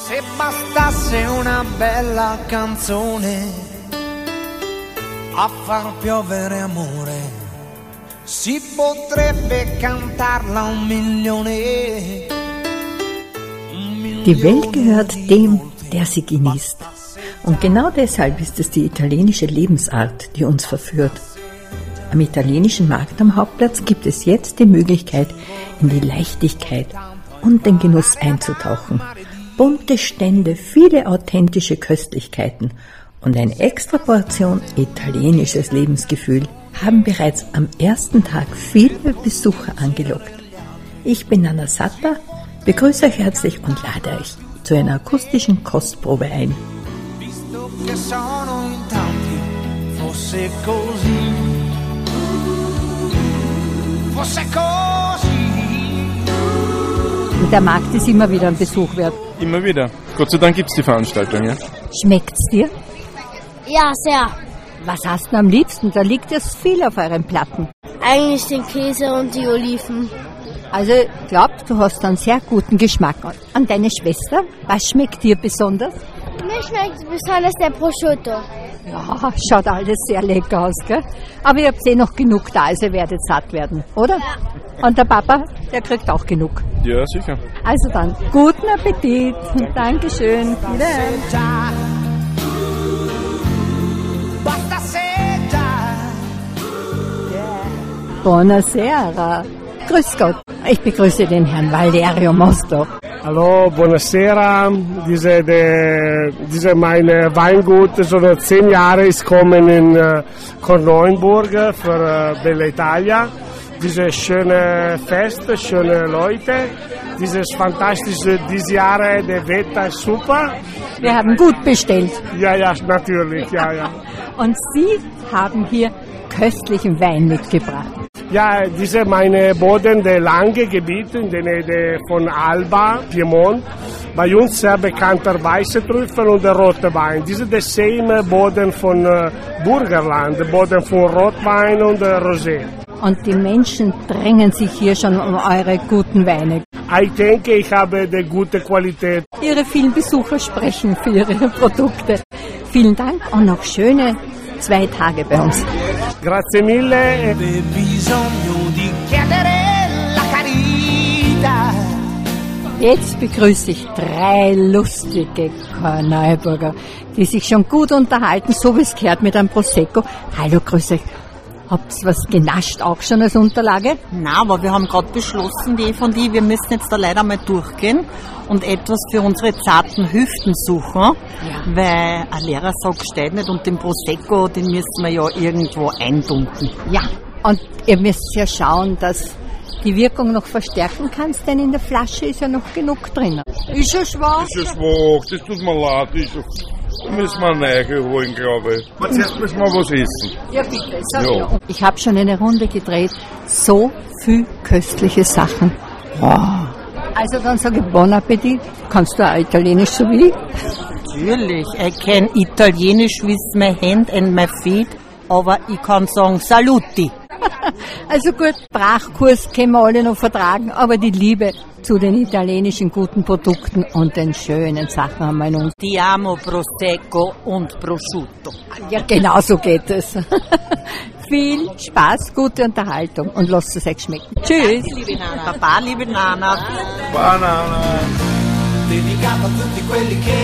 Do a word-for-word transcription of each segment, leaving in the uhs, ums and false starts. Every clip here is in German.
Se bastasse una bella canzone a far piovere amore, si potrebbe cantarla un milione. Die Welt gehört dem, der sie genießt. Und genau deshalb ist es die italienische Lebensart, die uns verführt. Am italienischen Markt am Hauptplatz gibt es jetzt die Möglichkeit, in die Leichtigkeit und den Genuss einzutauchen. Bunte Stände, viele authentische Köstlichkeiten und eine extra Portion italienisches Lebensgefühl haben bereits am ersten Tag viele Besucher angelockt. Ich bin Anna Satter, begrüße euch herzlich und lade euch zu einer akustischen Kostprobe ein. Der Markt ist immer wieder ein Besuch wert. Immer wieder. Gott sei Dank gibt es die Veranstaltung, ja. Schmeckt's dir? Ja, sehr. Was hast du am liebsten? Da liegt ja viel auf euren Platten. Eigentlich den Käse und die Oliven. Also ich glaube, du hast einen sehr guten Geschmack. Und deine Schwester, was schmeckt dir besonders? Mir schmeckt besonders der Prosciutto. Ja, schaut alles sehr lecker aus, gell? Aber ihr habt eh noch genug da, also ihr werdet satt werden, oder? Ja. Und der Papa, der kriegt auch genug. Ja, sicher. Also dann, guten Appetit. Danke. Dankeschön. Wiederhören. Buonasera. Grüß Gott. Ich begrüße den Herrn Valerio Mosto. Hallo, buonasera. Diese, de, diese meine Weingut, schon zehn Jahre ist kommen in uh, Korneuenburg für uh, Bella Italia. Diese schöne Fest, schöne Leute, dieses fantastische, dieses Jahr, der Wetter ist super. Wir haben gut bestellt. Ja, ja, natürlich, ja, ja. Und Sie haben hier köstlichen Wein mitgebracht. Ja, diese meine Boden, der lange Gebiet in der Nähe von Alba, Piemont. Bei uns sehr bekannter weiße Trüffel und der rote Wein. Diese der same Boden von uh, Burgenland, der Boden von Rotwein und uh, Rosé. Und die Menschen drängen sich hier schon um eure guten Weine. Ich denke, ich habe eine gute Qualität. Ihre vielen Besucher sprechen für ihre Produkte. Vielen Dank und noch schöne zwei Tage bei uns. Grazie mille. Jetzt begrüße ich drei lustige Korneuburger, die sich schon gut unterhalten, so wie es gehört mit einem Prosecco. Hallo, grüß euch. Habt ihr was genascht, auch schon als Unterlage? Nein, aber wir haben gerade beschlossen, die von die, wir müssen jetzt da leider mal durchgehen und etwas für unsere zarten Hüften suchen, ja. Weil ein Lehrer sagt, steht nicht und den Prosecco, den müssen wir ja irgendwo eindunken. Ja, und ihr müsst ja schauen, dass die Wirkung noch verstärken kannst, denn in der Flasche ist ja noch genug drin. Ist ja schwach? Ist ja schwach, das tut mir leid. Ist ja müssen wir eine holen, glaube ich. Aber zuerst müssen wir was essen. Ja, bitte. Ja. Ich habe schon eine Runde gedreht. So viel köstliche Sachen. Wow. Also dann sage ich Bon Appetit. Kannst du auch Italienisch so wie ich? Natürlich. Ich kann Italienisch with my hand and my feet, aber ich kann sagen Saluti. Also gut, Sprachkurs können wir alle noch vertragen, aber die Liebe zu den italienischen guten Produkten und den schönen Sachen haben wir in uns. Ti amo Prosecco und Prosciutto. Ja, genau so geht es. Viel Spaß, gute Unterhaltung und lasst es euch schmecken. Tschüss. Danke, liebe Nana. Baba, liebe Nana. Banana. Dedicato a tutti quelli che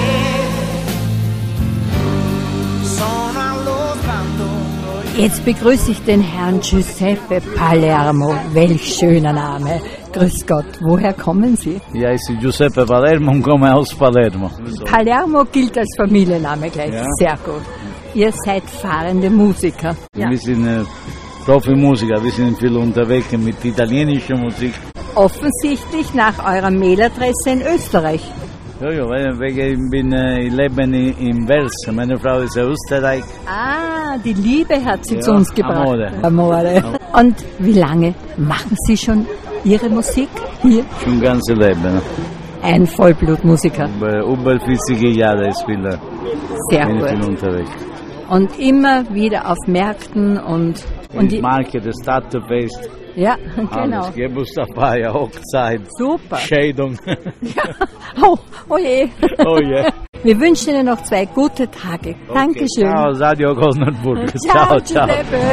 sono allo sbando. Jetzt begrüße ich den Herrn Giuseppe Palermo. Welch schöner Name. Grüß Gott, woher kommen Sie? Ja, ich bin Giuseppe Palermo und komme aus Palermo. Palermo gilt als Familienname gleich. Ja. Sehr gut. Ihr seid fahrende Musiker. Ja. Wir sind äh, Profimusiker, wir sind viel unterwegs mit italienischer Musik. Offensichtlich nach eurer Mailadresse in Österreich. Ja, ja, weil ich, bin, ich lebe in Wels, meine Frau ist aus Österreich. Ah, die Liebe hat sie ja, zu uns gebracht. Amore. Amore. Und wie lange machen Sie schon Ihre Musik hier? Schon ganze Leben. Ein Vollblutmusiker. Über, über vierzig Jahre spiele Sehr bin gut. Ich bin unterwegs. Und immer wieder auf Märkten und Und die, Marke des Stadtfest. ja, genau. Alles Geburtstag, Hochzeit, Super. Scheidung. Ja. Oh, oh je. Oh je. Wir wünschen Ihnen noch zwei gute Tage. Dankeschön. Ciao, Radio Gosnenburg. Ciao, Ciao, ciao. Giuseppe.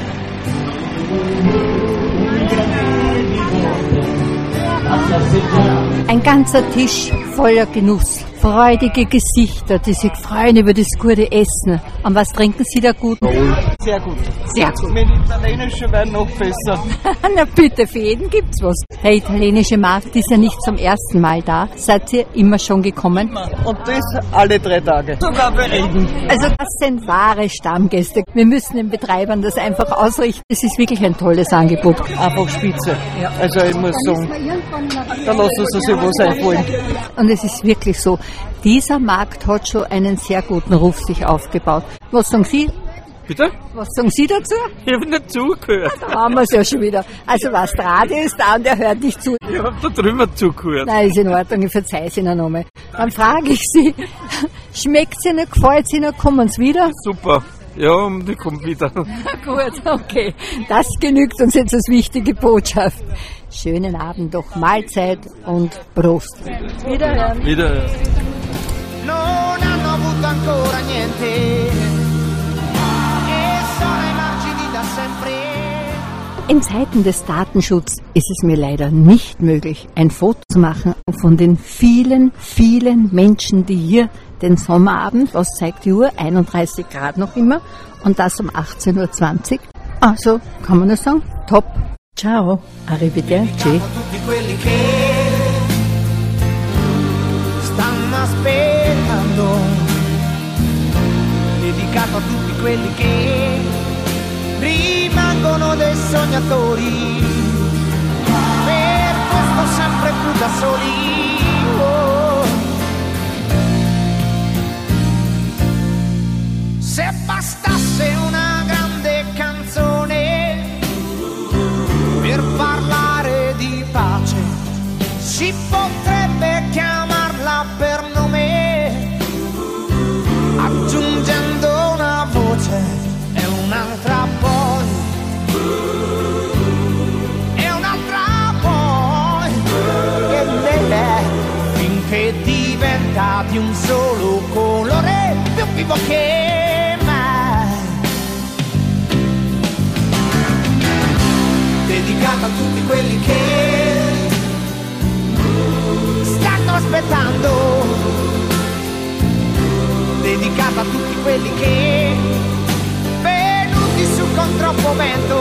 Ein ganzer Tisch voller Genuss, freudige Gesichter, die sich freuen über das gute Essen. Und was trinken Sie da gut? Sehr gut. Sehr gut. Mit Italienische werden noch besser. Na bitte, für jeden gibt's was. Der italienische Markt ist ja nicht zum ersten Mal da. Seid ihr immer schon gekommen? Und das alle drei Tage. Sogar bei Regen. Also das sind wahre Stammgäste. Wir müssen den Betreibern das einfach ausrichten. Es ist wirklich ein tolles Angebot. Einfach spitze. Also ich muss sagen, da lassen sie sich was einfallen. Und es ist wirklich so, dieser Markt hat schon einen sehr guten Ruf sich aufgebaut. Was sagen Sie? Bitte? Was sagen Sie dazu? Ich habe nicht zugehört. Da haben wir es ja schon wieder. Also was, der Radio ist da und der hört nicht zu. Ich habe da drüber zugehört. Nein, ist in Ordnung, ich verzeihe es Ihnen nochmal. Dann frage ich Sie, schmeckt es Ihnen, gefällt es Ihnen, kommen Sie wieder? Super. Ja, und ich komme wieder. Gut, okay. Das genügt uns jetzt als wichtige Botschaft. Schönen Abend doch, Mahlzeit und Prost. Wiederhören. Wieder. Non hanno avuto ancora niente e sono ai margini da sempre. In Zeiten des Datenschutzes ist es mir leider nicht möglich, ein Foto zu machen von den vielen, vielen Menschen, die hier den Sommerabend, was zeigt die Uhr, einunddreißig Grad noch immer, und das um achtzehn Uhr zwanzig. Also, kann man nur sagen, top. Ciao, arrivederci. Tutti quelli che stanno aspettando, dedicato a tutti quelli che rimangono dei sognatori, per questo sempre più da soli. Oh. Se bastasse una grande canzone per parlare di pace, si potrebbe chiamarla per nome, aggiungendo una voce e un'altra poi, e un'altra poi, e lei, finché diventa di un solo colore, più vivo che mai. Dedicata a tutti quelli che stanno aspettando, dedicata a tutti quelli che venuti su con troppo vento,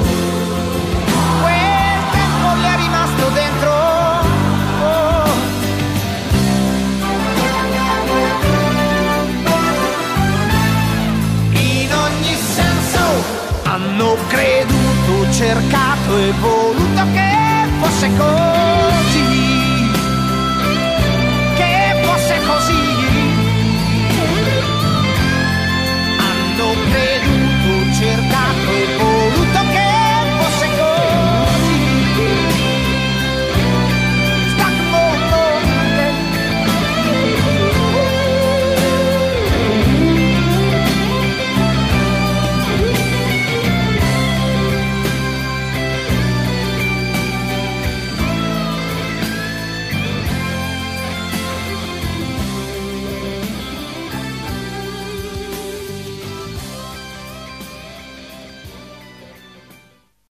quel tempo gli è rimasto dentro. Oh. In ogni senso hanno creduto, cercato e voluto che fosse così.